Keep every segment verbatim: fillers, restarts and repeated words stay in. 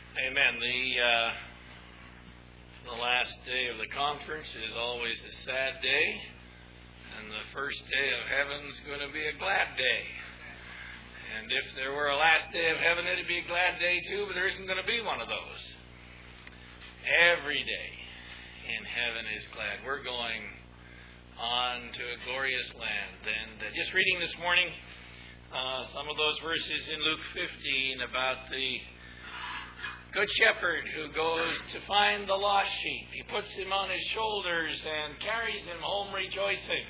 Amen. The uh, the last day of the conference is always a sad day, and the first day of heaven is going to be a glad day. And if there were a last day of heaven, it'd be a glad day too, but there isn't going to be one of those. Every day in heaven is glad. We're going on to a glorious land. And uh, just reading this morning uh, some of those verses in Luke fifteen about the Good Shepherd who goes to find the lost sheep. He puts him on his shoulders and carries him home rejoicing.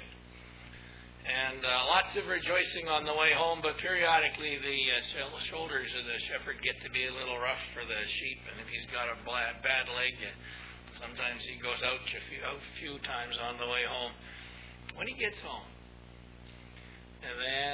And uh, lots of rejoicing on the way home, but periodically the uh, shoulders of the shepherd get to be a little rough for the sheep. And if he's got a bad, bad leg, sometimes he goes out a few, a few times on the way home. When he gets home, and then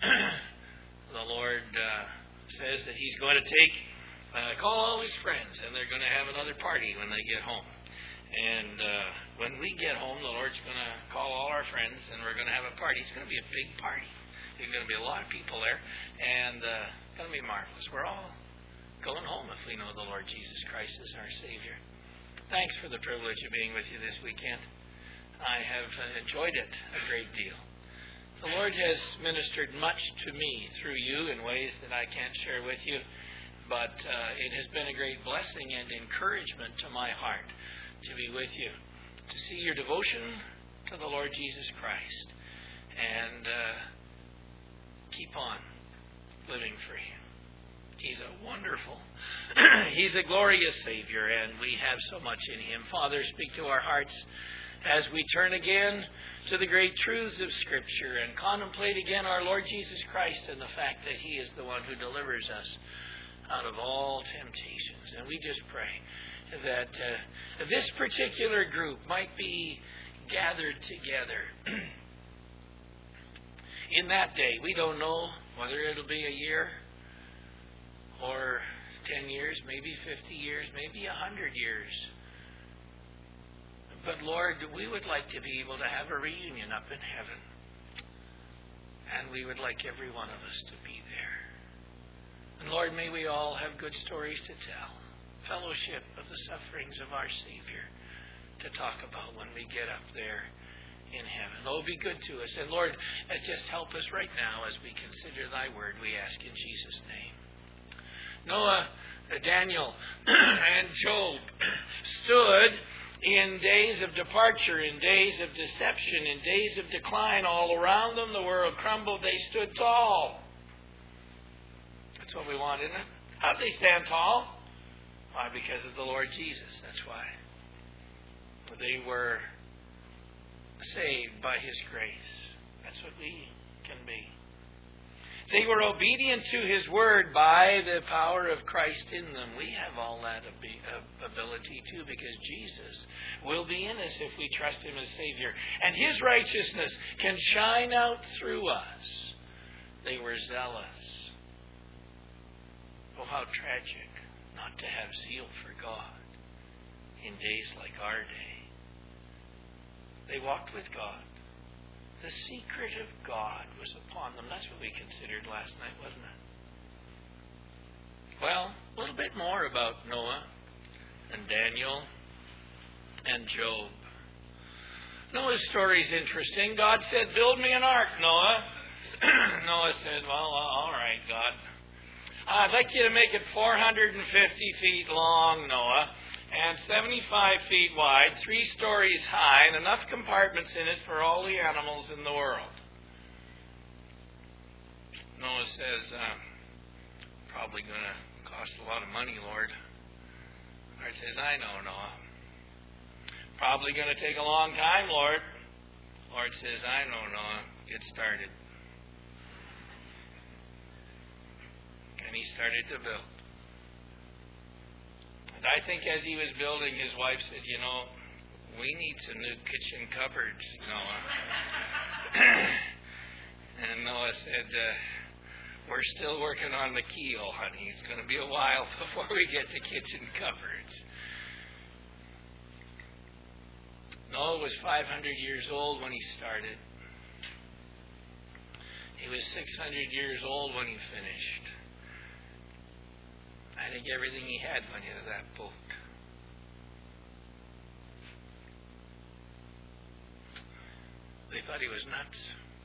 the Lord uh, says that he's going to take Uh, call all his friends, and they're going to have another party when they get home. And uh, when we get home, the Lord's going to call all our friends, and we're going to have a party. It's going to be a big party. There's going to be a lot of people there, and uh, it's going to be marvelous. We're all going home if we know the Lord Jesus Christ is our Savior. Thanks for the privilege of being with you this weekend. I have enjoyed it a great deal. The Lord has ministered much to me through you in ways that I can't share with you. But uh, it has been a great blessing and encouragement to my heart to be with you, to see your devotion to the Lord Jesus Christ, and uh, keep on living for Him. He's a wonderful, He's a glorious Savior, and we have so much in Him. Father, speak to our hearts as we turn again to the great truths of Scripture and contemplate again our Lord Jesus Christ and the fact that He is the one who delivers us out of all temptations. And we just pray that uh, this particular group might be gathered together in that day. We don't know whether it'll be a year or ten years, maybe fifty years, maybe a hundred years. But Lord, we would like to be able to have a reunion up in heaven. And we would like every one of us to be there. And Lord, may we all have good stories to tell, fellowship of the sufferings of our Savior to talk about when we get up there in heaven. Oh, be good to us. And Lord, just help us right now as we consider Thy word, we ask in Jesus' name. Noah, Daniel, and Job stood in days of departure, in days of deception, in days of decline. All around them, the world crumbled. They stood tall. That's what we want, isn't it? How did they stand tall? Why? Because of the Lord Jesus. That's why. They were saved by His grace. That's what we can be. They were obedient to His word by the power of Christ in them. We have all that ability too, because Jesus will be in us if we trust Him as Savior. And His righteousness can shine out through us. They were zealous. Oh, how tragic not to have zeal for God in days like our day. They walked with God. The secret of God was upon them. That's what we considered last night, wasn't it? Well, a little bit more about Noah and Daniel and Job. Noah's story is interesting. God said, "Build me an ark, Noah." Noah said, "Well, all right, God. I'd like you to make it four hundred fifty feet long, Noah, and seventy-five feet wide, three stories high, and enough compartments in it for all the animals in the world." Noah says, uh, "Probably going to cost a lot of money, Lord." The Lord says, "I know, Noah. Probably going to take a long time, Lord." The Lord says, "I know, Noah. Get started." And he started to build. And I think as he was building, his wife said, "You know, we need some new kitchen cupboards, Noah." And Noah said, uh, "We're still working on the keel, honey. It's going to be a while before we get to kitchen cupboards." Noah was five hundred years old when he started. He was six hundred years old when he finished. I think everything he had went into that boat. They thought he was nuts.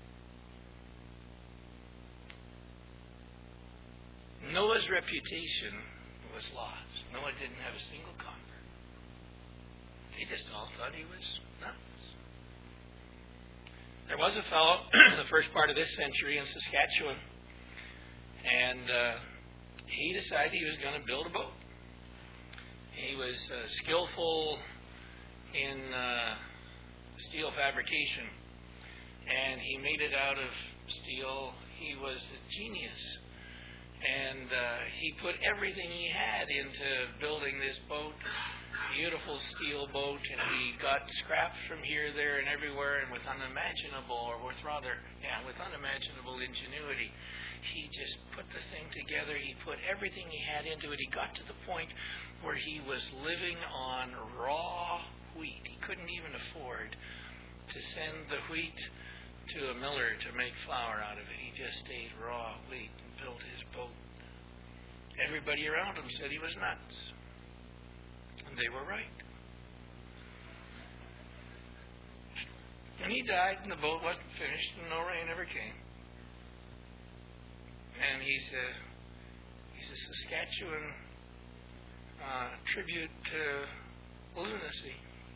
Noah's reputation was lost. Noah didn't have a single convert. They just all thought he was nuts. There was a fellow in the first part of this century in Saskatchewan, and uh, he decided he was going to build a boat. He was uh, skillful in uh, steel fabrication, and he made it out of steel. He was a genius. And uh, he put everything he had into building this boat, beautiful steel boat, and he got scraps from here, there, and everywhere, and with unimaginable, or with rather, yeah, with unimaginable ingenuity, he just put the thing together. He put everything he had into it. He got to the point where he was living on raw wheat. He couldn't even afford to send the wheat to a miller to make flour out of it. He just ate raw wheat and built his boat. Everybody around him said he was nuts. And they were right. And he died, and the boat wasn't finished, and no rain ever came. And he's a, he's a Saskatchewan uh, tribute to lunacy.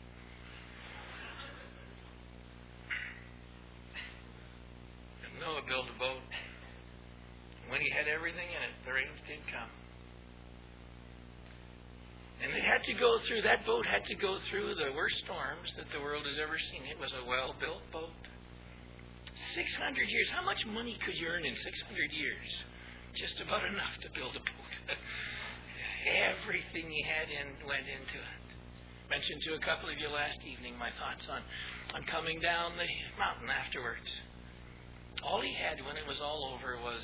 And Noah built a boat. When he had everything in it, the rains did come. And it had to go through, that boat had to go through the worst storms that the world has ever seen. It was a well-built boat. six hundred years. How much money could you earn in six hundred years? Just about enough to build a boat. Everything he had in went into it. Mentioned to a couple of you last evening my thoughts on, on coming down the mountain afterwards. All he had when it was all over was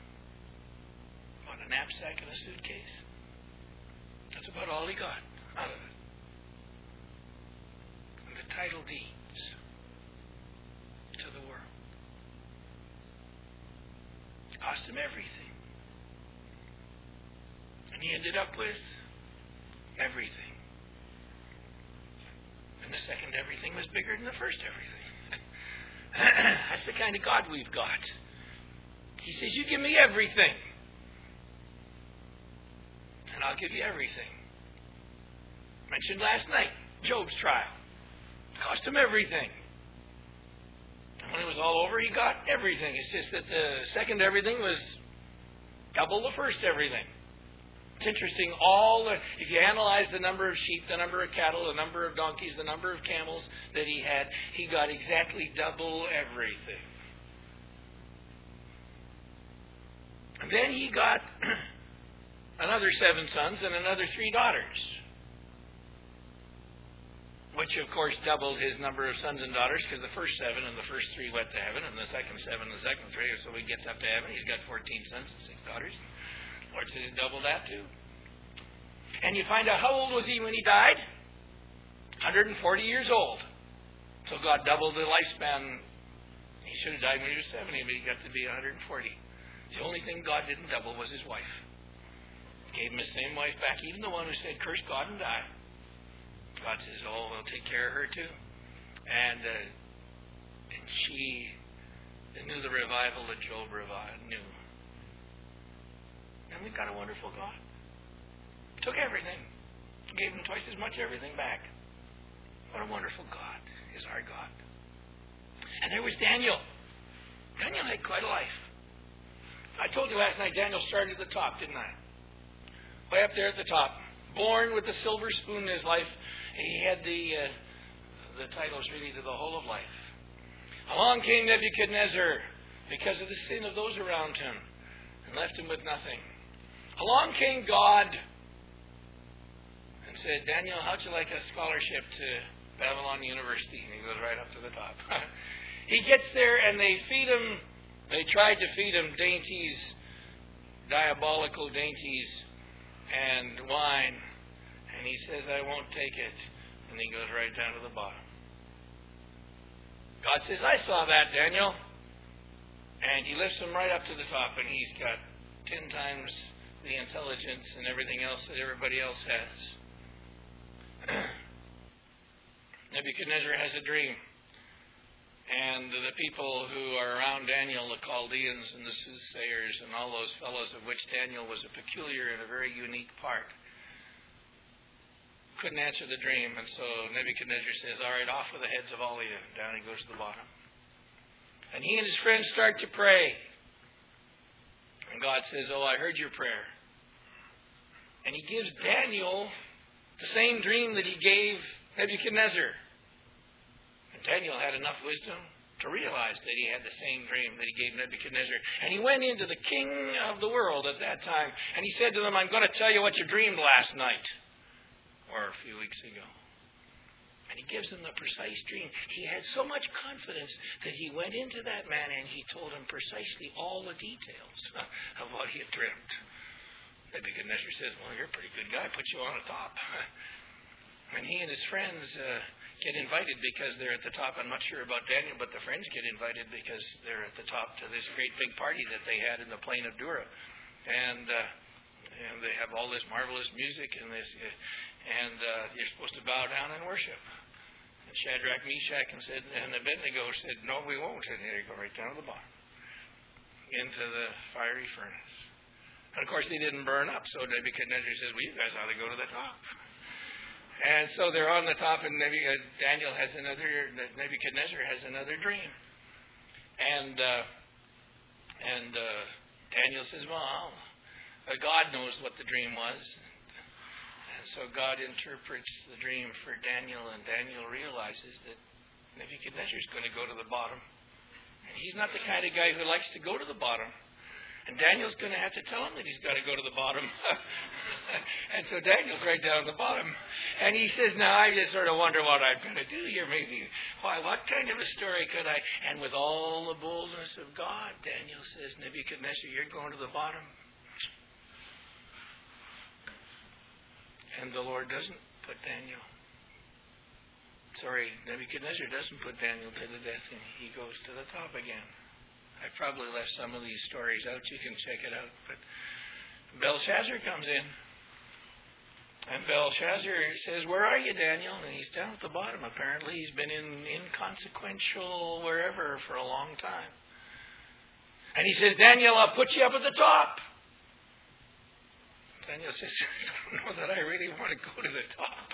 a knapsack and a suitcase. That's about all he got out of it. And the title deeds to the world. It cost him everything. And he ended up with everything. And the second everything was bigger than the first everything. That's the kind of God we've got. He says, you give me everything, and I'll give you everything. Mentioned last night, Job's trial. It cost him everything. And when it was all over, he got everything. It's just that the second everything was double the first everything. It's interesting, all the, if you analyze the number of sheep, the number of cattle, the number of donkeys, the number of camels that he had, he got exactly double everything. And then he got another seven sons and another three daughters, which of course doubled his number of sons and daughters, because the first seven and the first three went to heaven, and the second seven and the second three, so he gets up to heaven, he's got fourteen sons and six daughters. The Lord said he doubled that too. And you find out, how old was he when he died? one hundred forty years old. So God doubled the lifespan. He should have died when he was seventy, but he got to be one hundred forty. The only thing God didn't double was his wife. Gave him his same wife back, even the one who said, curse God and die. God says, oh, we'll take care of her too. And, uh, and she knew the revival that Job revived, knew. And we've got a wonderful God. Took everything. Gave him twice as much everything back. What a wonderful God is our God. And there was Daniel. Daniel had quite a life. I told you last night, Daniel started at the top, didn't I? Way up there at the top. Born with the silver spoon in his life. He had the uh, the titles really to the whole of life. Along came Nebuchadnezzar because of the sin of those around him and left him with nothing. Along came God and said, Daniel, how'd you like a scholarship to Babylon University? And he goes right up to the top. He gets there and they feed him. They tried to feed him dainties, diabolical dainties, and wine. And he says, I won't take it. And he goes right down to the bottom. God says, I saw that, Daniel. And he lifts him right up to the top. And he's got ten times the intelligence and everything else that everybody else has. Nebuchadnezzar has a dream. And the people who are around Daniel, the Chaldeans and the soothsayers and all those fellows, of which Daniel was a peculiar and a very unique part, couldn't answer the dream. And so Nebuchadnezzar says, all right, off with the heads of all of you. Down he goes to the bottom. And he and his friends start to pray. And God says, oh, I heard your prayer. And he gives Daniel the same dream that he gave Nebuchadnezzar. And Daniel had enough wisdom to realize that he had the same dream that he gave Nebuchadnezzar. And he went into the king of the world at that time. And he said to them, I'm going to tell you what you dreamed last night. Or a few weeks ago. And he gives them the precise dream. He had so much confidence that he went into that man and he told him precisely all the details of what he had dreamt. Nebuchadnezzar says, well, you're a pretty good guy. Put you on the top. And he and his friends uh, get invited because they're at the top. I'm not sure about Daniel, but the friends get invited because they're at the top to this great big party that they had in the plain of Dura. And uh, and they have all this marvelous music and this... Uh, And uh, you're supposed to bow down and worship. And Shadrach, Meshach, and, said, and Abednego said, no, we won't. And they go right down to the bottom, into the fiery furnace. And of course, they didn't burn up. So Nebuchadnezzar says, well, you guys ought to go to the top. And so they're on the top, and Daniel has another, Nebuchadnezzar has another dream. And uh, and uh, Daniel says, well, God knows what the dream was. So God interprets the dream for Daniel, and Daniel realizes that Nebuchadnezzar is going to go to the bottom. And he's not the kind of guy who likes to go to the bottom. And Daniel's going to have to tell him that he's got to go to the bottom. And so Daniel's right down at the bottom. And he says, now I just sort of wonder what I'm going to do here. Maybe, why, what kind of a story could I... And with all the boldness of God, Daniel says, Nebuchadnezzar, you're going to the bottom. And the Lord doesn't put Daniel, sorry, Nebuchadnezzar doesn't put Daniel to the death, and he goes to the top again. I probably left some of these stories out. You can check it out. But Belshazzar comes in. And Belshazzar says, where are you, Daniel? And he's down at the bottom. Apparently he's been in inconsequential wherever for a long time. And he says, Daniel, I'll put you up at the top. Daniel says, I don't know that I really want to go to the top.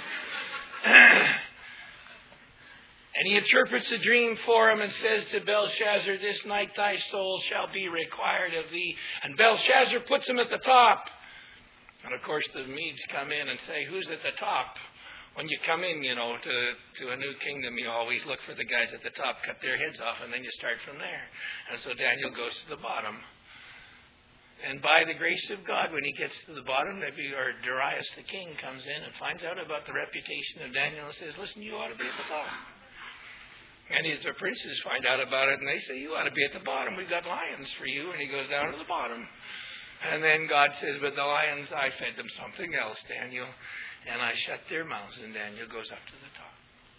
And he interprets the dream for him and says to Belshazzar, this night thy soul shall be required of thee. And Belshazzar puts him at the top. And of course the Medes come in and say, who's at the top? When you come in, you know, to, to a new kingdom, you always look for the guys at the top, cut their heads off, and then you start from there. And so Daniel goes to the bottom. And by the grace of God, when he gets to the bottom, maybe, or Darius the king comes in and finds out about the reputation of Daniel and says, listen, you ought to be at the bottom. And his the princes find out about it, and they say, you ought to be at the bottom. We've got lions for you. And he goes down to the bottom. And then God says, but the lions, I fed them something else, Daniel. And I shut their mouths, and Daniel goes up to the top.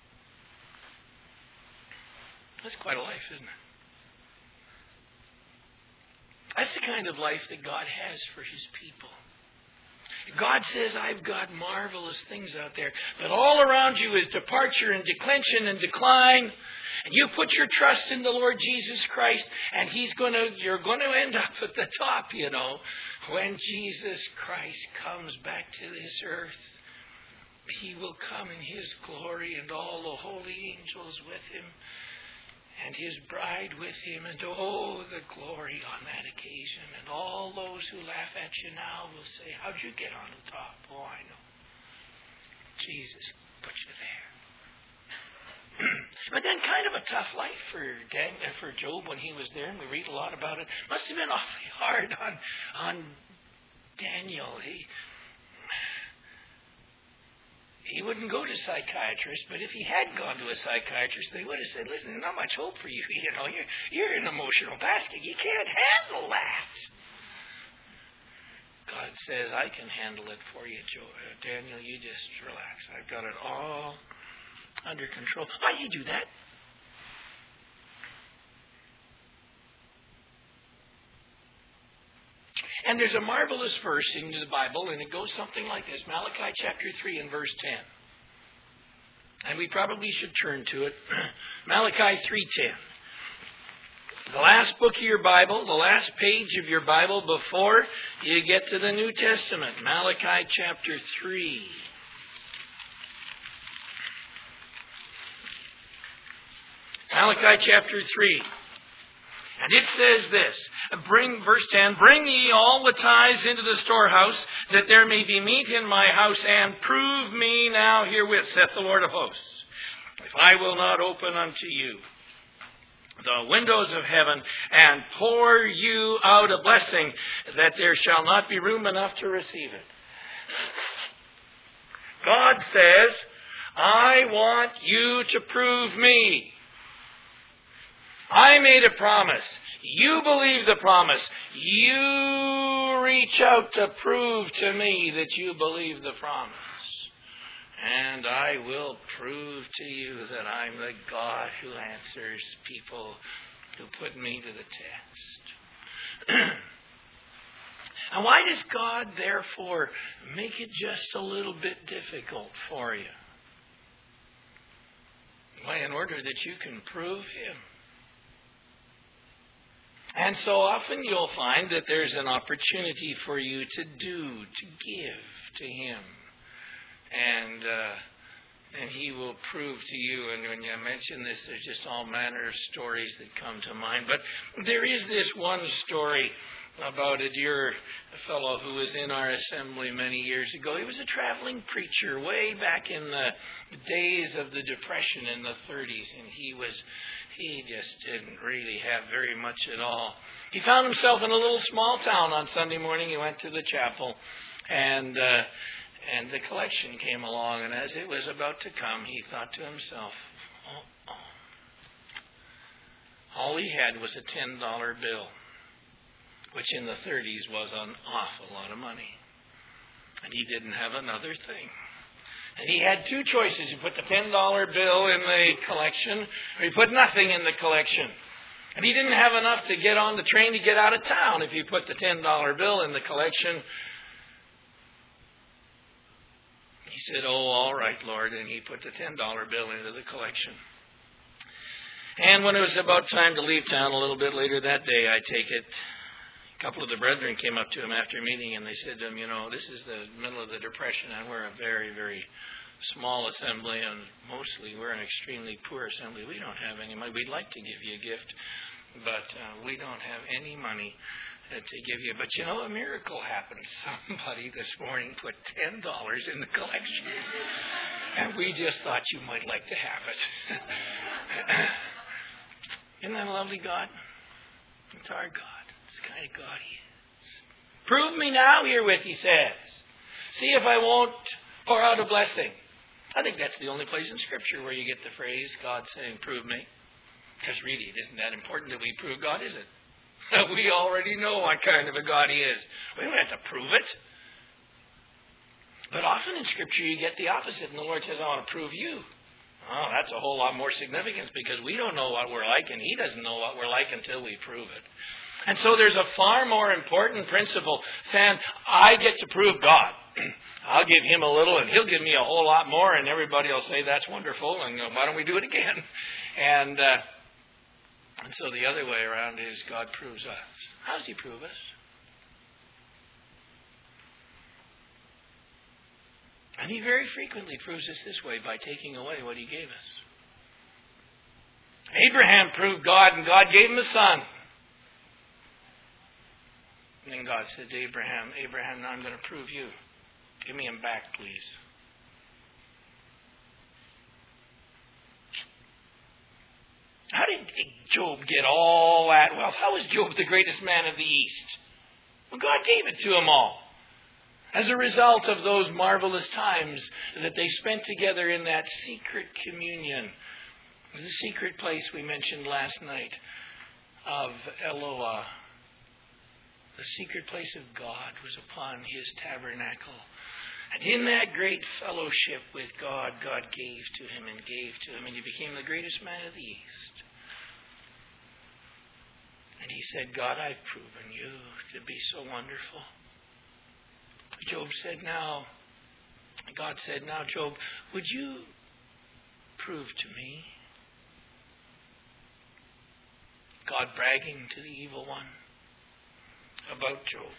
That's quite a life, isn't it? That's the kind of life that God has for his people. God says, I've got marvelous things out there. But all around you is departure and declension and decline. And you put your trust in the Lord Jesus Christ, and he's going to, you're going to end up at the top, you know, when Jesus Christ comes back to this earth. He will come in his glory and all the holy angels with him. And his bride with him, and oh, the glory on that occasion. And all those who laugh at you now will say, how'd you get on the top? Oh, I know. Jesus put you there. But then kind of a tough life for Dan, for Job when he was there, and we read a lot about it. Must have been awfully hard on, on Daniel. He... He wouldn't go to a psychiatrist, but if he had gone to a psychiatrist, they would have said, listen, there's not much hope for you. You know, you're, you're an emotional basket. You can't handle that. God says, I can handle it for you, Joe. Daniel, you just relax. I've got it all under control. Why does he do that? And there's a marvelous verse in the Bible, and it goes something like this. Malachi chapter three and verse ten. And we probably should turn to it. Malachi three ten. The last book of your Bible, the last page of your Bible before you get to the New Testament. Malachi chapter three. Malachi chapter three. And it says this, bring, verse ten, bring ye all the tithes into the storehouse, that there may be meat in my house, and prove me now herewith, saith the Lord of hosts, if I will not open unto you the windows of heaven, and pour you out a blessing, that there shall not be room enough to receive it. God says, I want you to prove me. I made a promise. You believe the promise. You reach out to prove to me that you believe the promise. And I will prove to you that I'm the God who answers people who put me to the test. And why does God, therefore, make it just a little bit difficult for you? Why, in order that you can prove Him. And so often you'll find that there's an opportunity for you to do, to give to Him. And uh, and He will prove to you. And when you mention this, there's just all manner of stories that come to mind. But there is this one story about a dear fellow who was in our assembly many years ago. He was a traveling preacher way back in the days of the Depression in the thirties. And he was... He just didn't really have very much at all. He found himself in a little small town on Sunday morning. He went to the chapel, and uh, and the collection came along. And as it was about to come, he thought to himself, oh, oh. All he had was a ten dollar bill, which in the thirties was an awful lot of money. And he didn't have another thing. And he had two choices. He put the ten dollar bill in the collection, or he put nothing in the collection. And he didn't have enough to get on the train to get out of town if he put the ten dollar bill in the collection. He said, oh, all right, Lord. And he put the ten dollar bill into the collection. And when it was about time to leave town a little bit later that day, I take it, a couple of the brethren came up to him after a meeting, and they said to him, you know, this is the middle of the Depression, and we're a very, very small assembly, and mostly we're an extremely poor assembly. We don't have any money. We'd like to give you a gift, but uh, we don't have any money uh, to give you. But you know, a miracle happened. Somebody this morning put ten dollars in the collection, and we just thought you might like to have it. Isn't that a lovely God? It's our God. It's the kind of God He is. Prove me now herewith, He says. See if I won't pour out a blessing. I think that's the only place in Scripture where you get the phrase, God saying, prove me. Because really, it isn't that important that we prove God, is it? We already know what kind of a God He is. We don't have to prove it. But often in Scripture you get the opposite, and the Lord says, I want to prove you. Oh, that's a whole lot more significance, because we don't know what we're like, and He doesn't know what we're like until we prove it. And so there's a far more important principle than I get to prove God. I'll give Him a little, and He'll give me a whole lot more, and everybody will say, that's wonderful, and why don't we do it again? And uh, and so the other way around is God proves us. How does He prove us? And He very frequently proves us this way, by taking away what He gave us. Abraham proved God, and God gave him a son. And then God said to Abraham, Abraham, now I'm going to prove you. Give me him back, please. How did Job get all that wealth? How was Job the greatest man of the East? Well, God gave it to him all. As a result of those marvelous times that they spent together in that secret communion, the secret place we mentioned last night of Eloah. The secret place of God was upon His tabernacle. And in that great fellowship with God, God gave to him and gave to him, and he became the greatest man of the East. And he said, God, I've proven you to be so wonderful. Job said, now, God said, now, Job, would you prove to me? God bragging to the evil one about Job.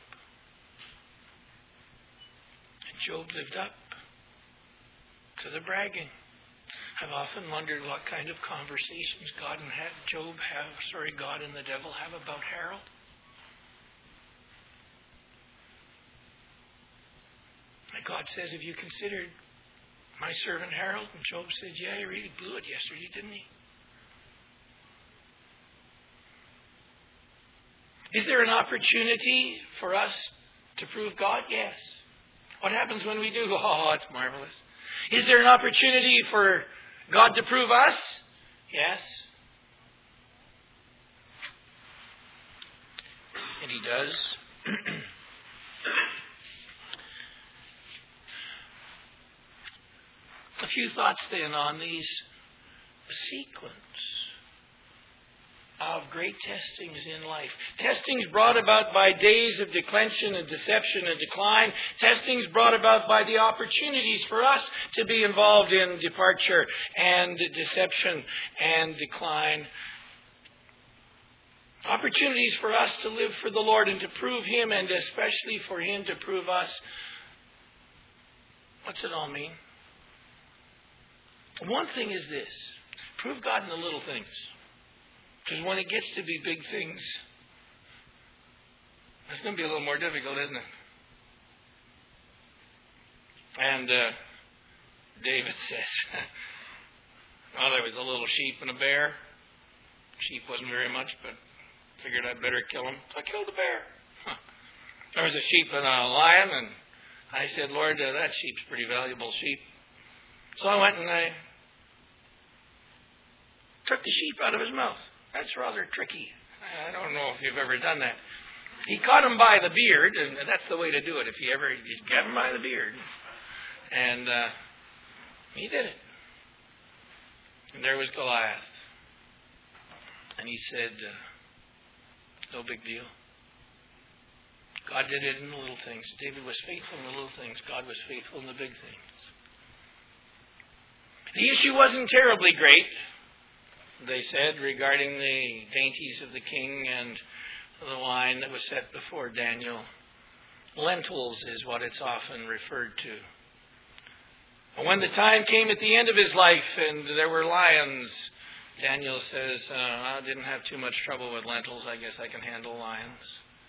And Job lived up to the bragging. I've often wondered what kind of conversations God and Job have, sorry, God and the devil have about Harold. And God says, have you considered my servant Harold? And Job said, yeah, he really blew it yesterday, didn't he? Is there an opportunity for us to prove God? Yes. What happens when we do? Oh, it's marvelous. Is there an opportunity for God to prove us? Yes. And He does. A few thoughts then on these sequence of great testings in life. Testings brought about by days of declension and deception and decline. Testings brought about by the opportunities for us to be involved in departure and deception and decline. Opportunities for us to live for the Lord and to prove Him, and especially for Him to prove us. What's it all mean? One thing is this. Prove God in the little things. Because when it gets to be big things, it's going to be a little more difficult, isn't it? And uh, David says, well, there was a little sheep and a bear. Sheep wasn't very much, but figured I'd better kill him. So I killed the bear. Huh. There was a sheep and a lion, and I said, Lord, uh, that sheep's pretty valuable sheep. So I went and I took the sheep out of his mouth. That's rather tricky. I don't know if you've ever done that. He caught him by the beard, and that's the way to do it. If you ever, you get him by the beard. And uh, he did it. And there was Goliath. And he said, uh, no big deal. God did it in the little things. David was faithful in the little things. God was faithful in the big things. The issue wasn't terribly great, they said, regarding the dainties of the king and the wine that was set before Daniel. Lentils is what it's often referred to. When the time came at the end of his life and there were lions, Daniel says, uh, I didn't have too much trouble with lentils. I guess I can handle lions.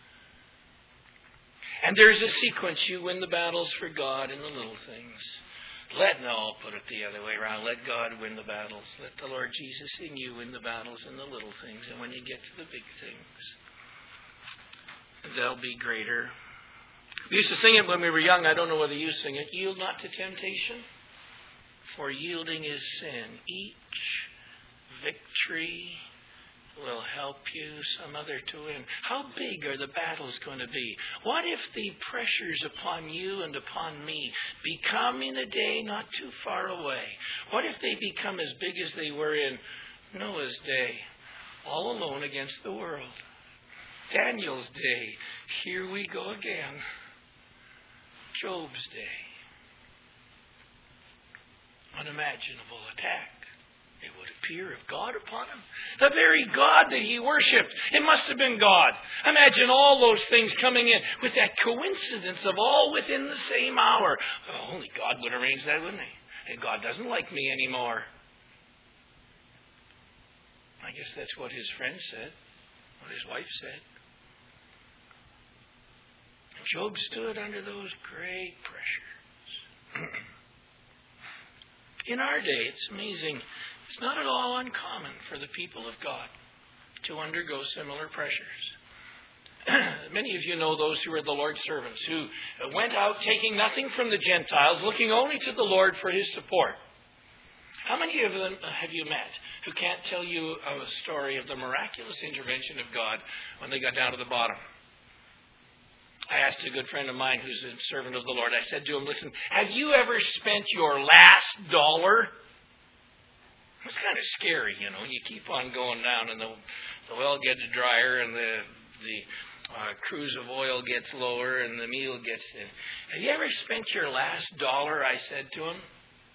And there's a sequence. You win the battles for God in the little things. Let, no, I'll put it the other way around. Let God win the battles. Let the Lord Jesus in you win the battles in the little things. And when you get to the big things, they'll be greater. We used to sing it when we were young. I don't know whether you sing it. Yield not to temptation, for yielding is sin. Each victory will help you some other to win. How big are the battles going to be? What if the pressures upon you and upon me become in a day not too far away? What if they become as big as they were in Noah's day, all alone against the world? Daniel's day, here we go again. Job's day, unimaginable attack. It would appear of God upon him. The very God that he worshipped. It must have been God. Imagine all those things coming in with that coincidence of all within the same hour. Oh, only God would arrange that, wouldn't he? And God doesn't like me anymore. I guess that's what his friend said. What his wife said. And Job stood under those great pressures. In our day, it's amazing. It's not at all uncommon for the people of God to undergo similar pressures. Many of you know those who are the Lord's servants, who went out taking nothing from the Gentiles, looking only to the Lord for His support. How many of them have you met who can't tell you a story of the miraculous intervention of God when they got down to the bottom? I asked a good friend of mine who's a servant of the Lord, I said to him, listen, have you ever spent your last dollar? It's kind of scary, you know. You keep on going down, and the the well gets drier, and the the uh, cruise of oil gets lower, and the meal gets in. Have you ever spent your last dollar? I said to him.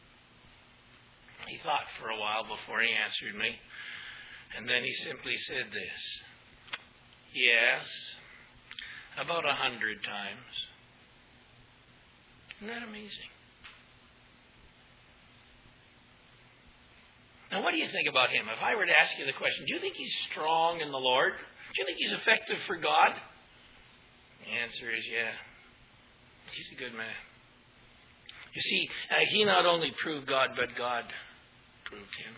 He thought for a while before he answered me, and then he simply said this: "Yes, about a hundred times." Isn't that amazing? Now, what do you think about him? If I were to ask you the question, do you think he's strong in the Lord? Do you think he's effective for God? The answer is yeah. He's a good man. You see, uh, he not only proved God, but God proved him.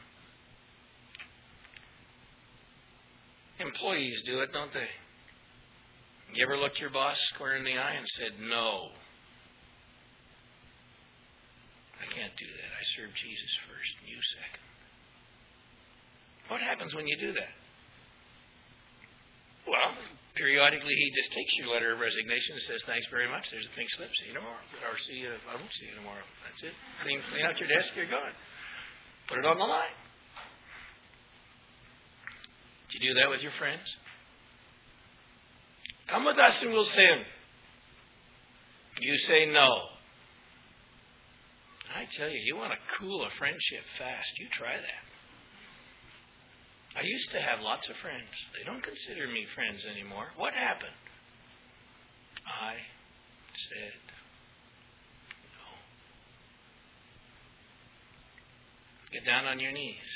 Employees do it, don't they? You ever looked your boss square in the eye and said, "No, I can't do that. I serve Jesus first and you second." What happens when you do that? Well, periodically he just takes your letter of resignation and says, "Thanks very much. There's a pink slip. See you tomorrow." Or see you, I won't see you tomorrow. That's it. Clean, clean out your desk. You're gone. Put it on the line. Do you do that with your friends? "Come with us and we'll sin." You say no. I tell you, you want to cool a friendship fast, you try that. I used to have lots of friends. They don't consider me friends anymore. What happened? I said no. Get down on your knees.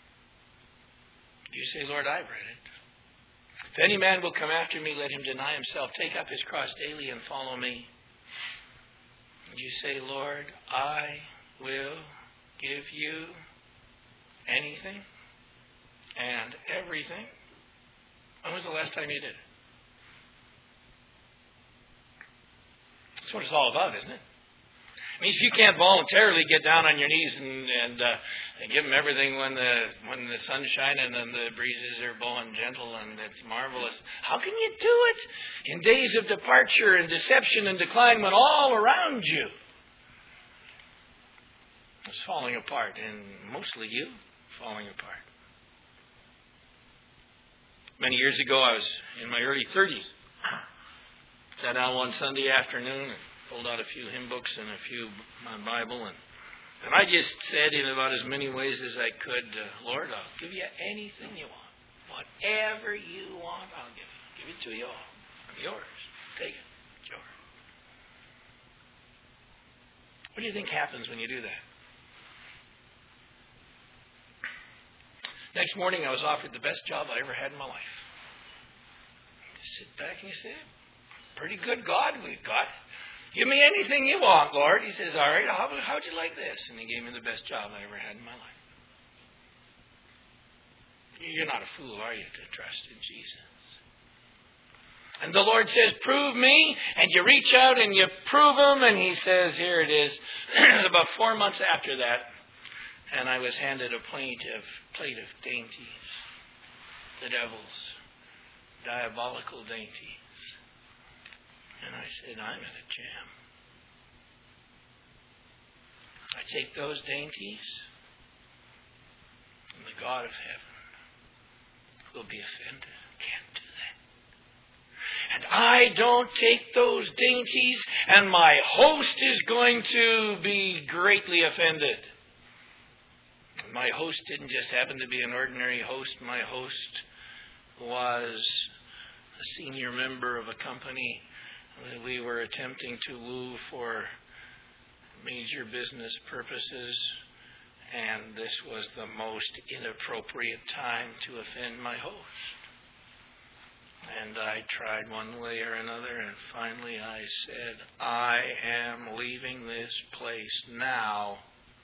You say, "Lord, I've read it. If any man will come after me, let him deny himself, take up his cross daily and follow me." You say, "Lord, I will give you anything and everything." When was the last time you did it? That's what it's all about, isn't it? I mean, if you can't voluntarily get down on your knees and, and, uh, and give him everything when the when the sun's shining and the breezes are blowing gentle and it's marvelous, how can you do it in days of departure and deception and decline when all around you is falling apart, and mostly you falling apart? Many years ago, I was in my early thirties. Sat down one Sunday afternoon and pulled out a few hymn books and a few on Bible, and, and I just said in about as many ways as I could, uh, "Lord, I'll give you anything you want. Whatever you want, I'll give it. Give it to you all. I'm yours. Take it. It's yours." What do you think happens when you do that? Next morning, I was offered the best job I ever had in my life. You sit back and you say, "Pretty good God we've got. Give me anything you want, Lord." He says, "All right, how, how'd you like this?" And he gave me the best job I ever had in my life. You're not a fool, are you, to trust in Jesus? And the Lord says, "Prove me." And you reach out and you prove him. And he says, here it is. About four months after that, and I was handed a plate of, plate of dainties. The devil's diabolical dainties. And I said, "I'm in a jam. I take those dainties, and the God of heaven will be offended. Can't do that. And I don't take those dainties, and my host is going to be greatly offended." My host didn't just happen to be an ordinary host. My host was a senior member of a company that we were attempting to woo for major business purposes, and this was the most inappropriate time to offend my host. And I tried one way or another, and finally I said, "I am leaving this place now."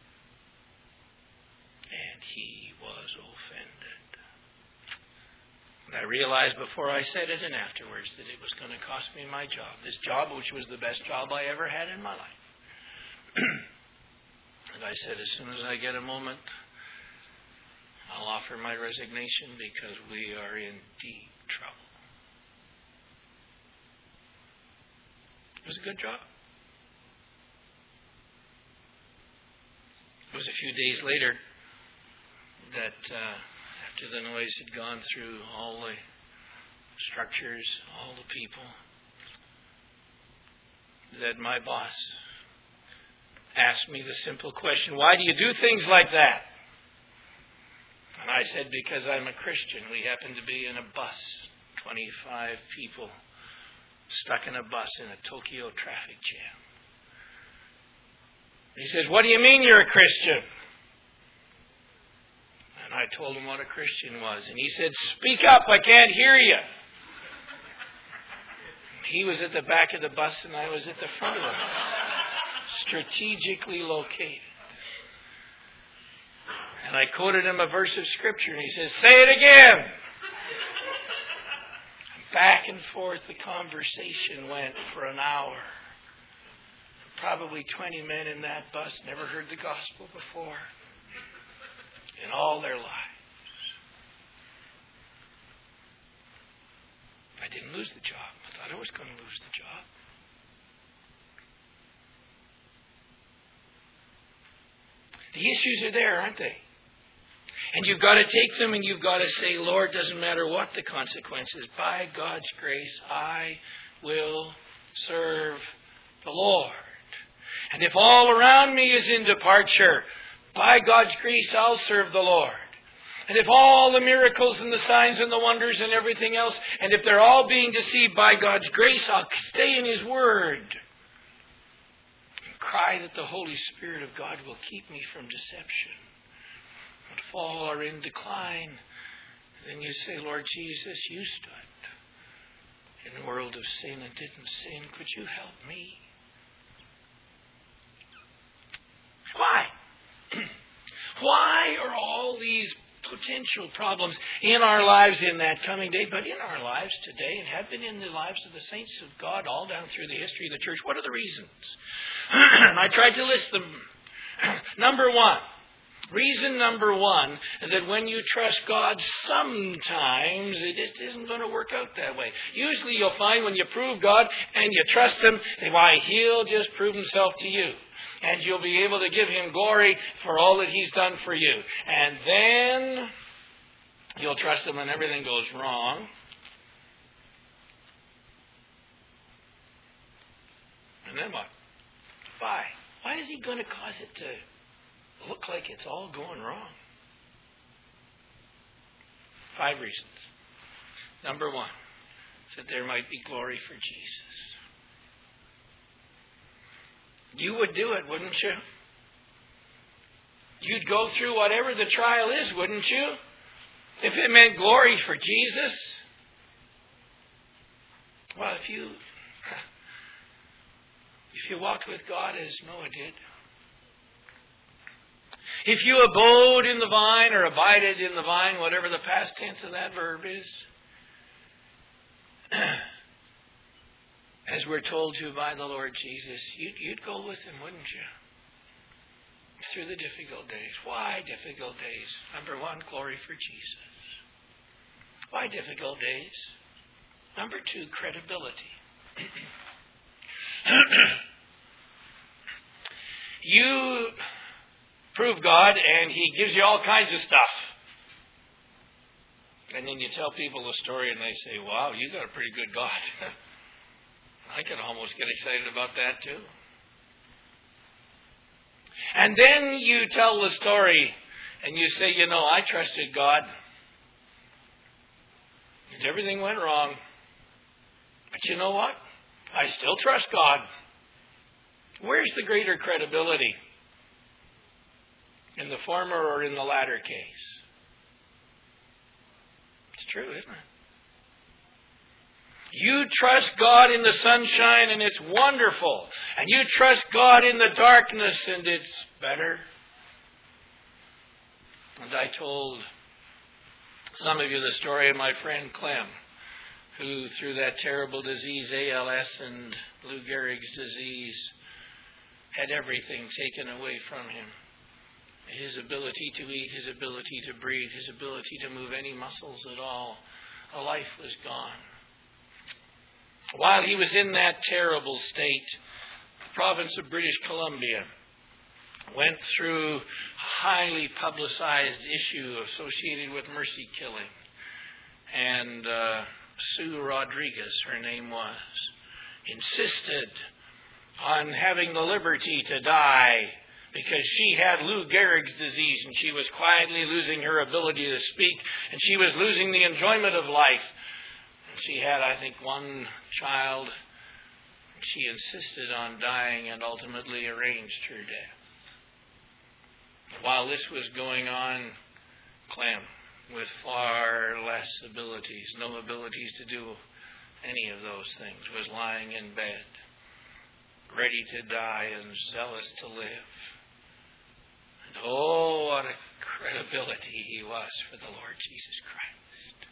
And he was offended. And I realized before I said it and afterwards that it was going to cost me my job. This job, which was the best job I ever had in my life. And I said, as soon as I get a moment, I'll offer my resignation because we are in deep trouble. It was a good job. It was a few days later that uh, after the noise had gone through all the structures, all the people, that my boss asked me the simple question, why do you do things like that? And I said, because I'm a Christian. We happened to be in a bus, twenty-five people stuck in a bus in a Tokyo traffic jam. He said, what do you mean you're a Christian? And I told him what a Christian was. And he said, speak up, I can't hear you. He was at the back of the bus and I was at the front of the bus. Strategically located. And I quoted him a verse of Scripture and he says, say it again. Back and forth the conversation went for an hour. Probably twenty men in that bus never heard the gospel before in all their lives. I didn't lose the job. I thought I was going to lose the job. The issues are there, aren't they? And you've got to take them and you've got to say, Lord, doesn't matter what the consequences. By God's grace, I will serve the Lord. And if all around me is in departure, by God's grace, I'll serve the Lord. And if all the miracles and the signs and the wonders and everything else, and if they're all being deceived, by God's grace, I'll stay in His Word. And cry that the Holy Spirit of God will keep me from deception. But if all are in decline, then you say, Lord Jesus, you stood in a world of sin and didn't sin. Could you help me? Why? Why are all these potential problems in our lives in that coming day, but in our lives today, and have been in the lives of the saints of God all down through the history of the church? What are the reasons? I tried to list them. Number one, reason number one, that when you trust God, sometimes it just isn't going to work out that way. Usually you'll find when you prove God and you trust Him, why, He'll just prove Himself to you. And you'll be able to give Him glory for all that He's done for you. And then you'll trust Him when everything goes wrong. And then what? Why? Why is He going to cause it to look like it's all going wrong? Five reasons. Number one, that there might be glory for Jesus. You would do it, wouldn't you? You'd go through whatever the trial is, wouldn't you? If it meant glory for Jesus. Well, if you if you walked with God as Noah did, if you abode in the vine or abided in the vine, whatever the past tense of that verb is, as we're told to by the Lord Jesus, you'd, you'd go with Him, wouldn't you? Through the difficult days. Why difficult days? Number one, glory for Jesus. Why difficult days? Number two, credibility. You prove God and He gives you all kinds of stuff. And then you tell people the story and they say, wow, you got a pretty good God. I could almost get excited about that too. And then you tell the story and you say, you know, I trusted God. And everything went wrong. But you know what? I still trust God. Where's the greater credibility? In the former or in the latter case? It's true, isn't it? You trust God in the sunshine and it's wonderful. And you trust God in the darkness and it's better. And I told some of you the story of my friend Clem, who through that terrible disease, A L S and Lou Gehrig's disease, had everything taken away from him. His ability to eat, his ability to breathe, his ability to move any muscles at all. A life was gone. While he was in that terrible state, the province of British Columbia went through a highly publicized issue associated with mercy killing. And uh, Sue Rodriguez, her name was, insisted on having the liberty to die because she had Lou Gehrig's disease and she was quietly losing her ability to speak and she was losing the enjoyment of life. And she had, I think, one child. She insisted on dying and ultimately arranged her death. While this was going on, Clem, with far less abilities, no abilities to do any of those things, was lying in bed, ready to die and zealous to live. And oh, what a credibility he was for the Lord Jesus Christ.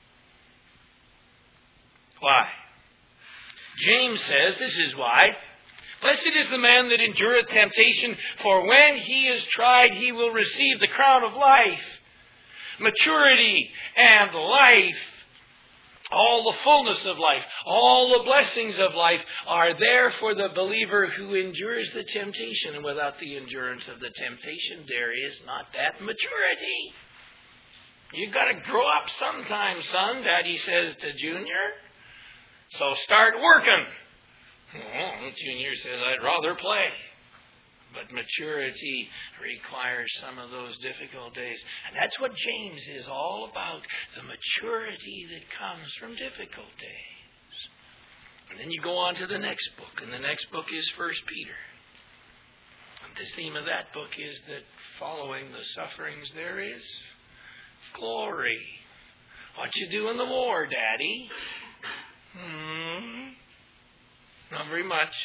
Why? James says, this is why. Blessed is the man that endureth temptation, for when he is tried, he will receive the crown of life. Maturity and life, all the fullness of life, all the blessings of life are there for the believer who endures the temptation. And without the endurance of the temptation, there is not that maturity. You've got to grow up sometime, son, Daddy says to Junior. So start working. Oh, Junior says, I'd rather play. But maturity requires some of those difficult days. And that's what James is all about. The maturity that comes from difficult days. And then you go on to the next book. And the next book is First Peter. And the theme of that book is that following the sufferings there is glory. What you do in the war, Daddy? Hmm. Not very much.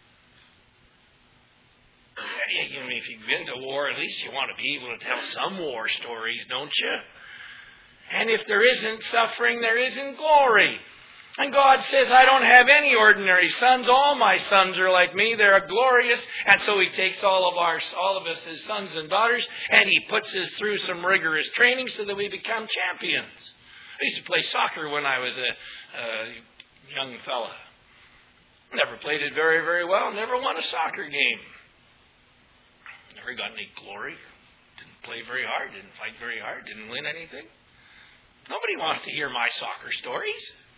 I mean, if you've been to war, at least you want to be able to tell some war stories, don't you? And if there isn't suffering, there isn't glory. And God says, I don't have any ordinary sons. All my sons are like me. They're glorious. And so He takes all of our, all of us as sons and daughters, and He puts us through some rigorous training so that we become champions. I used to play soccer when I was a, a young fella. Never played it very, very well. Never won a soccer game. Never got any glory. Didn't play very hard. Didn't fight very hard. Didn't win anything. Nobody wants to hear my soccer stories.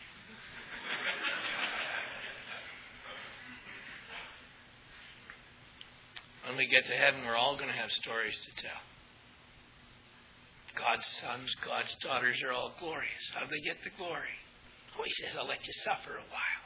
When we get to heaven, we're all going to have stories to tell. God's sons, God's daughters are all glorious. How do they get the glory? Oh, He says, I'll let you suffer a while.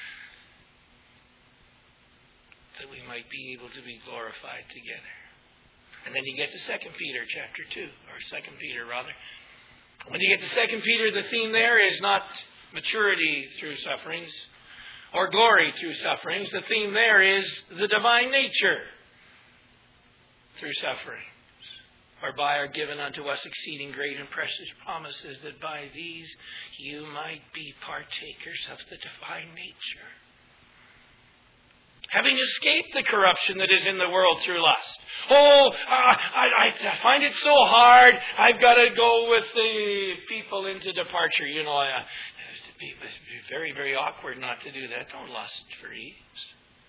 That we might be able to be glorified together. And then you get to Second Peter chapter two, or Second Peter rather. When you get to Second Peter, the theme there is not maturity through sufferings or glory through sufferings. The theme there is the divine nature through sufferings, whereby are given unto us exceeding great and precious promises, that by these you might be partakers of the divine nature, having escaped the corruption that is in the world through lust. Oh, I, I, I find it so hard. I've got to go with the people into departure. You know, uh, it'd be very, very awkward not to do that. Don't lust for ease.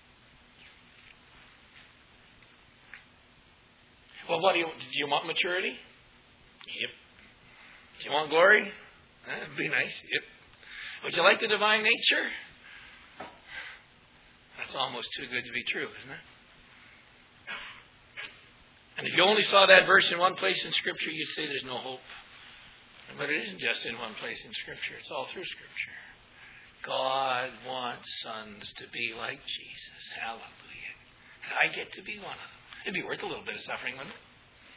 Well, what do you, do you want maturity? Yep. Do you want glory? That'd be nice. Yep. Would you like the divine nature? That's almost too good to be true, isn't it? And if you only saw that verse in one place in Scripture, you'd say there's no hope. But it isn't just in one place in Scripture. It's all through Scripture. God wants sons to be like Jesus. Hallelujah. And I get to be one of them. It'd be worth a little bit of suffering, wouldn't it?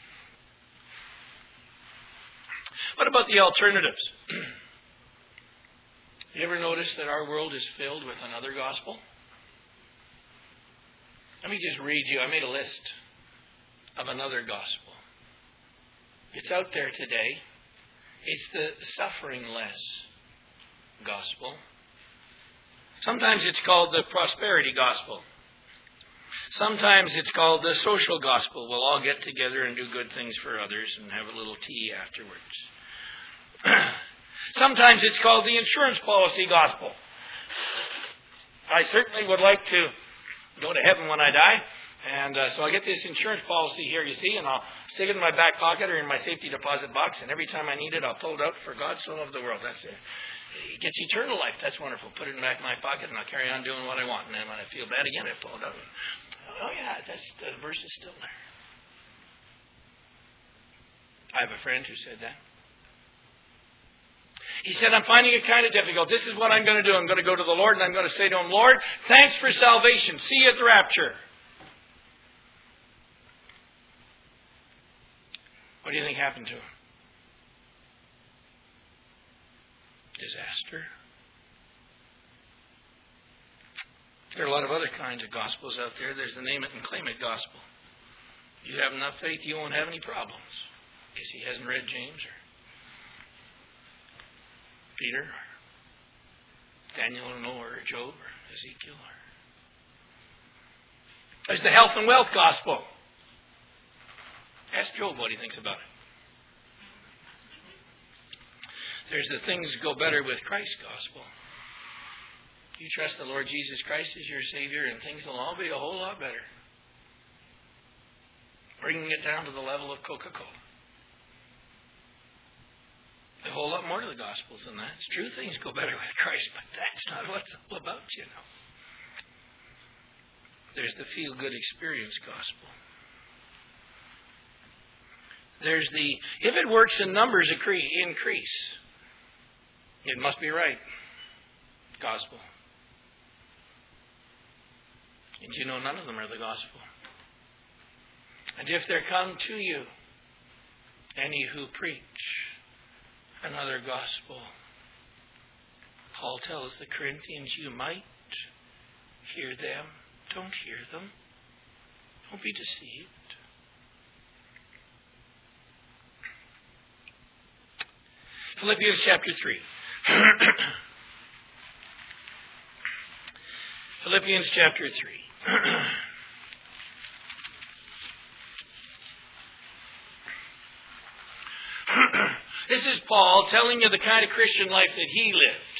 What about the alternatives? You ever notice that our world is filled with another gospel? Let me just read you. I made a list of another gospel. It's out there today. It's the suffering-less gospel. Sometimes it's called the prosperity gospel. Sometimes it's called the social gospel. We'll all get together and do good things for others and have a little tea afterwards. Sometimes it's called the insurance policy gospel. I certainly would like to go to heaven when I die, And uh, so I get this insurance policy here, you see, and I'll stick it in my back pocket or in my safety deposit box, and every time I need it, I'll pull it out. For God so loved the world. That's it. It gets eternal life. That's wonderful. Put it in the back of my pocket, and I'll carry on doing what I want. And then when I feel bad again, I pull it out. Oh, yeah, that's, the verse is still there. I have a friend who said that. He said, I'm finding it kind of difficult. This is what I'm going to do. I'm going to go to the Lord, and I'm going to say to Him, Lord, thanks for salvation. See you at the rapture. What do you think happened to him? Disaster. There are a lot of other kinds of gospels out there. There's the name it and claim it gospel. You have enough faith, you won't have any problems. Because he hasn't read James or Peter, or Daniel or Noah or Job or Ezekiel. Or... There's the health and wealth gospel. Ask Job what he thinks about it. There's the things go better with Christ gospel. You trust the Lord Jesus Christ as your Savior, and things will all be a whole lot better. Bringing it down to the level of Coca-Cola. A whole lot more to the Gospels than that. It's true things go better with Christ, but that's not what it's all about, you know. There's the feel-good experience gospel. There's the, if it works in numbers, increase. It must be right. Gospel. And you know, none of them are the gospel. And if there come to you any who preach another gospel, Paul tells the Corinthians, you might hear them. Don't hear them. Don't be deceived. Philippians chapter three. Philippians chapter three. This is Paul telling you the kind of Christian life that he lived.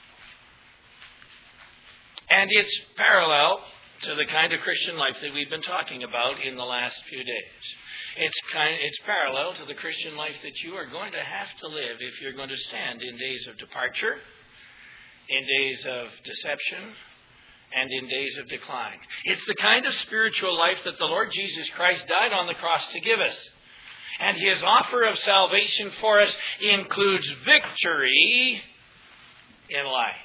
And it's parallel to the kind of Christian life that we've been talking about in the last few days. It's kind, it's parallel to the Christian life that you are going to have to live if you're going to stand in days of departure, in days of deception, and in days of decline. It's the kind of spiritual life that the Lord Jesus Christ died on the cross to give us. And His offer of salvation for us includes victory in life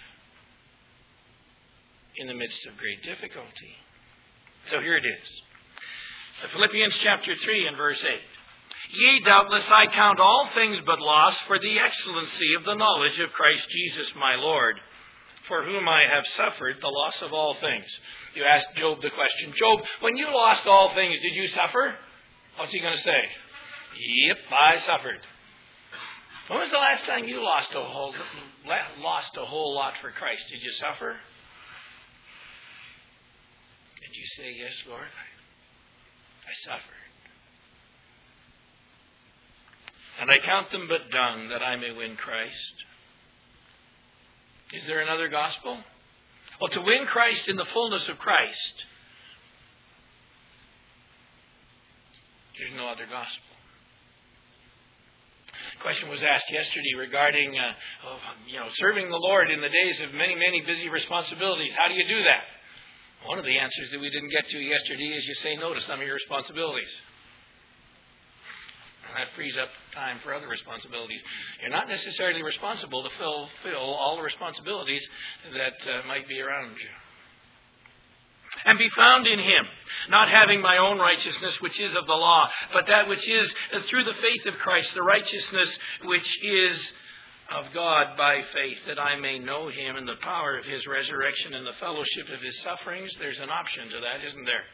in the midst of great difficulty. So here it is. Philippians chapter three and verse eight. Yea, doubtless I count all things but loss for the excellency of the knowledge of Christ Jesus my Lord, for whom I have suffered the loss of all things. You asked Job the question, Job, when you lost all things, did you suffer? What's he going to say? Yep, I suffered. When was the last time you lost a whole lost a whole lot for Christ? Did you suffer? Did you say, yes, Lord, I, I suffered. And I count them but dung that I may win Christ. Is there another gospel? Well, to win Christ in the fullness of Christ, there's no other gospel. A question was asked yesterday regarding uh, oh, you know, serving the Lord in the days of many, many busy responsibilities. How do you do that? One of the answers that we didn't get to yesterday is you say no to some of your responsibilities. And that frees up time for other responsibilities. You're not necessarily responsible to fulfill all the responsibilities that uh, might be around you. And be found in Him, not having my own righteousness, which is of the law, but that which is uh, through the faith of Christ, the righteousness which is of God by faith, that I may know Him and the power of His resurrection and the fellowship of His sufferings. There's an option to that, isn't there?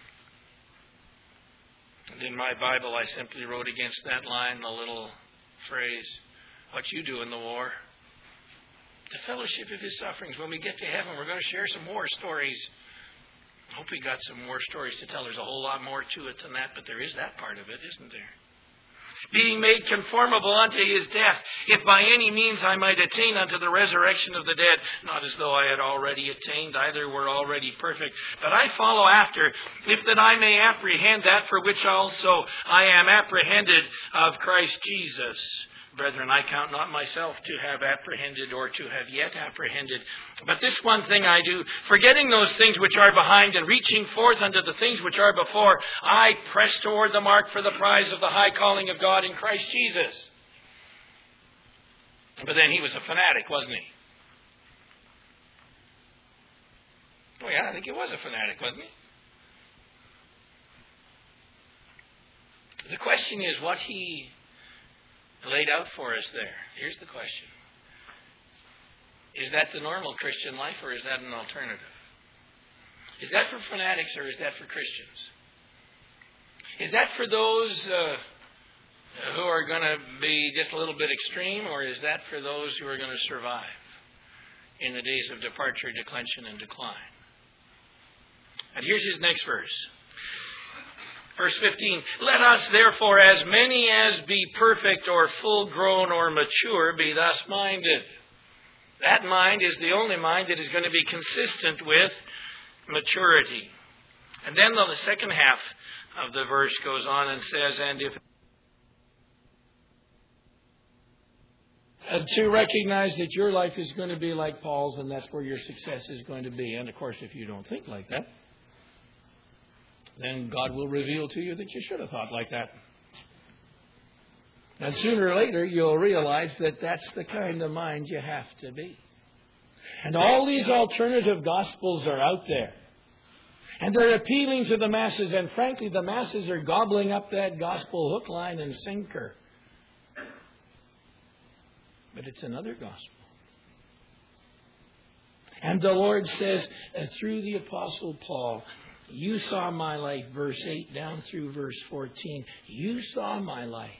And in my Bible, I simply wrote against that line the little phrase, what you do in the war. The fellowship of His sufferings. When we get to heaven, we're going to share some war stories. I hope we got some more stories to tell. There's a whole lot more to it than that, but there is that part of it, isn't there? being made conformable unto his death, if by any means I might attain unto the resurrection of the dead, not as though I had already attained, either were already perfect, but I follow after, if that I may apprehend that for which also I am apprehended of Christ Jesus. Brethren, I count not myself to have apprehended or to have yet apprehended. But this one thing I do, forgetting those things which are behind and reaching forth unto the things which are before, I press toward the mark for the prize of the high calling of God in Christ Jesus. But then he was a fanatic, wasn't he? Oh yeah, I think he was a fanatic, wasn't he? The question is what he laid out for us there. Here's the question. Is that the normal Christian life, or is that an alternative? Is that for fanatics, or is that for Christians? Is that for those uh, who are going to be just a little bit extreme, or is that for those who are going to survive in the days of departure, declension, and decline? And here's his next verse. Verse fifteen, let us therefore, as many as be perfect or full grown or mature, be thus minded. That mind is the only mind that is going to be consistent with maturity. And then the second half of the verse goes on and says, and if uh, to recognize that your life is going to be like Paul's, and that's where your success is going to be. And of course, if you don't think like that, then God will reveal to you that you should have thought like that. And sooner or later, you'll realize that that's the kind of mind you have to be. And all these alternative gospels are out there. And they're appealing to the masses. And frankly, the masses are gobbling up that gospel hook, line, and sinker. But it's another gospel. And the Lord says, uh, through the Apostle Paul, you saw my life, verse eight down through verse fourteen. You saw my life.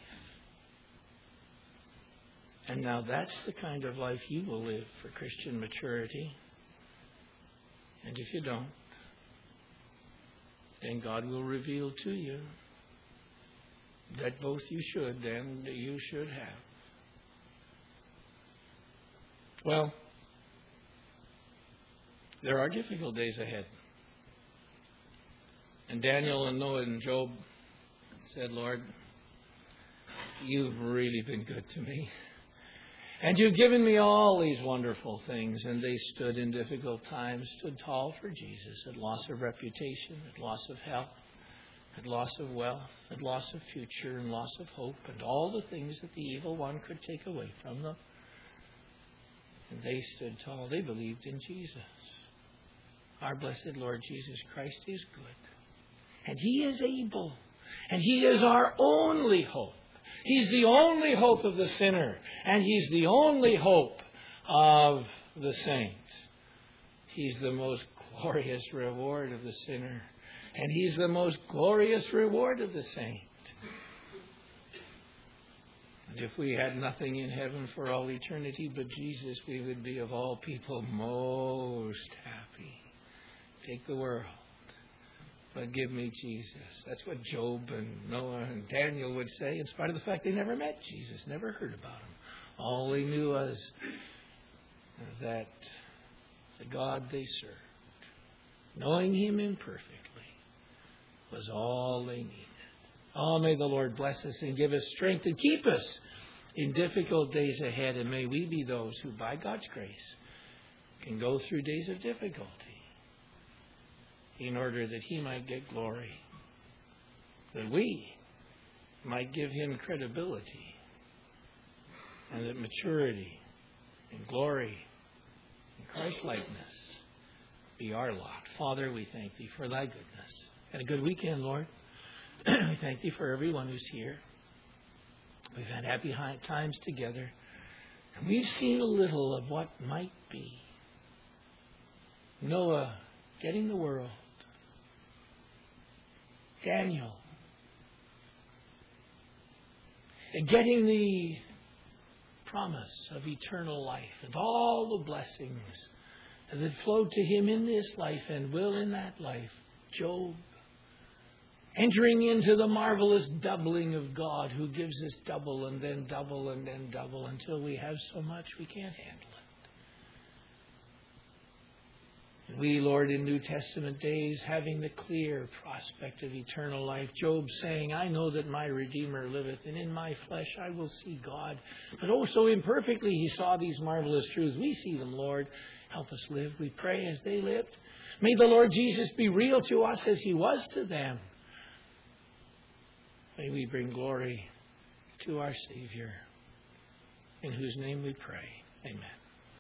And now that's the kind of life you will live for Christian maturity. And if you don't, then God will reveal to you that both you should and you should have. Well, there are difficult days ahead. And Daniel and Noah and Job said, Lord, you've really been good to me. And you've given me all these wonderful things. And they stood in difficult times, stood tall for Jesus, at loss of reputation, at loss of health, at loss of wealth, at loss of future, and loss of hope, and all the things that the evil one could take away from them. And they stood tall. They believed in Jesus. Our blessed Lord Jesus Christ is good. And He is able. And He is our only hope. He's the only hope of the sinner. And He's the only hope of the saint. He's the most glorious reward of the sinner. And He's the most glorious reward of the saint. And if we had nothing in heaven for all eternity but Jesus, we would be of all people most happy. Take the world, but give me Jesus. That's what Job and Noah and Daniel would say, in spite of the fact they never met Jesus, never heard about Him. All they knew was that the God they served, knowing Him imperfectly, was all they needed. Oh, may the Lord bless us and give us strength and keep us in difficult days ahead. And may we be those who, by God's grace, can go through days of difficulty in order that He might get glory, that we might give Him credibility, and that maturity and glory and Christ-likeness be our lot. Father, we thank Thee for Thy goodness. And a good weekend, Lord. We thank Thee for everyone who's here. We've had happy times together. And we've seen a little of what might be. Noah getting the world. Daniel and getting the promise of eternal life and all the blessings that flowed to him in this life and will in that life. Job Entering into the marvelous doubling of God, who gives us double and then double and then double until we have so much we can't handle it. And we, Lord, in New Testament days, having the clear prospect of eternal life. Job saying, I know that my Redeemer liveth, and in my flesh I will see God. But oh, so imperfectly he saw these marvelous truths. We see them, Lord. Help us live, we pray, as they lived. May the Lord Jesus be real to us as he was to them. May we bring glory to our Savior, in whose name we pray. Amen.